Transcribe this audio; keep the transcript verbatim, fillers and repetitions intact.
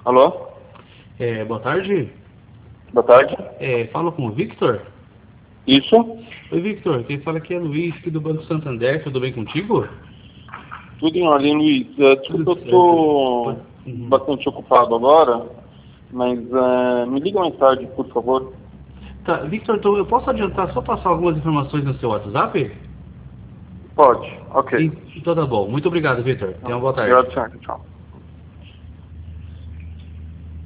Alô? É, boa tarde. Boa tarde. É, falo com o Victor. Isso? Oi, Victor. Quem fala aqui é Luiz, aqui do Banco Santander. Tudo bem contigo? Tudo em ordem, Luiz. É, Tudo desculpa, eu tô certo. Uhum. bastante ocupado agora, mas é, me liga mais tarde, por favor. Tá, Victor, então eu posso adiantar, só passar algumas informações no seu WhatsApp? Pode, ok. E- Então tá bom. Muito obrigado, Victor. Tenha uma boa tarde. Obrigado, senhor. Tchau.